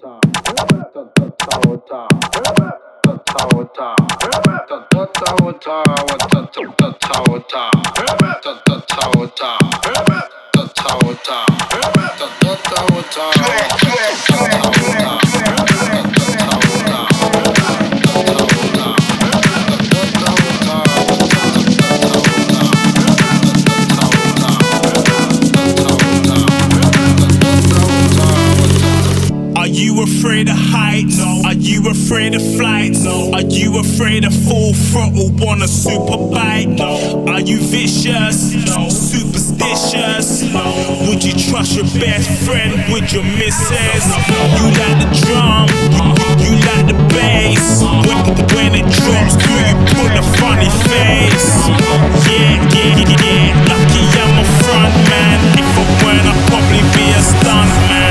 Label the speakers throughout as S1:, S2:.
S1: Are you afraid of heights? Are you afraid of flights? Are you afraid of full throttle on a super bike? Are you vicious? Superstitious? Would you trust your best friend with your missus? You like the drum? You like the bass? When it drops, do you pull a funny face? Yeah. Lucky I'm a front man. If I weren't, I'd probably be a stunt man.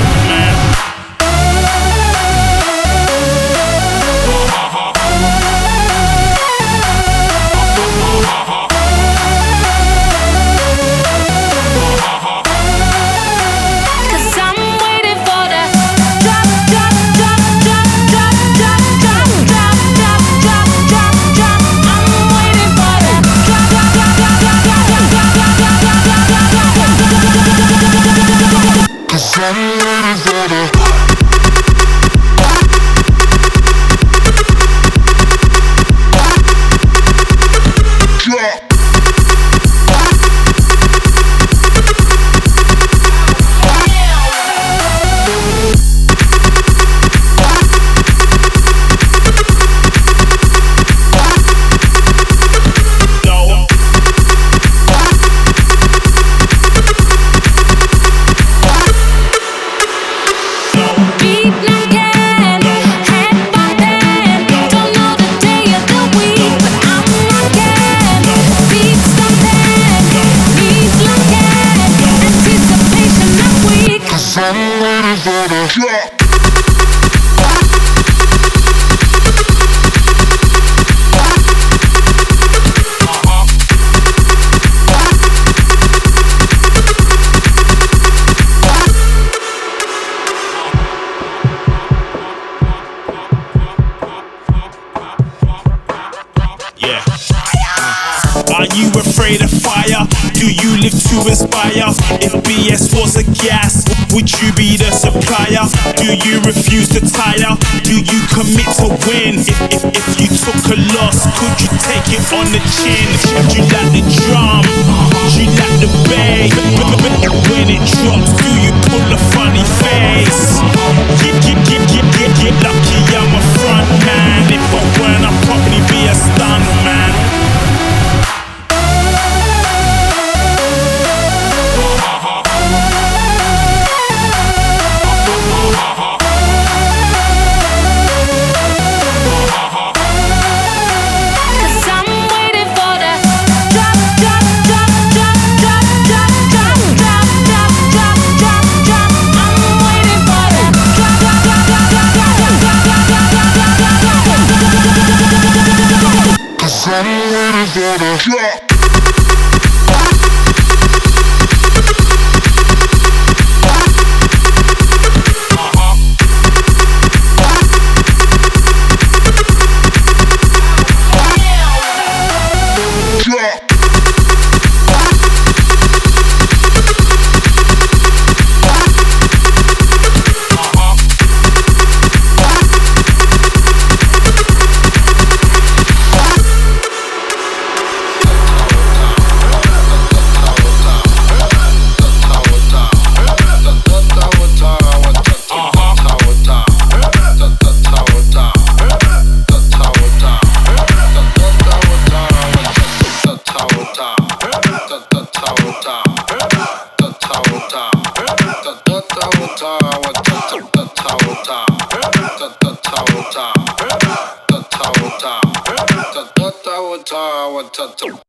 S1: Are you afraid of fire? Do you live to inspire? If BS was a gas, would you be the supplier? Do you refuse to tire? Do you commit to win? If you took a loss, could you take it on the chin? Do you like the drum? Do you like the bass? When it drops, do you pull a funny face? Get lucky I'm a front man. If I weren't, I'd probably be a stunt man.
S2: I'm waiting for the drop.
S3: Tower.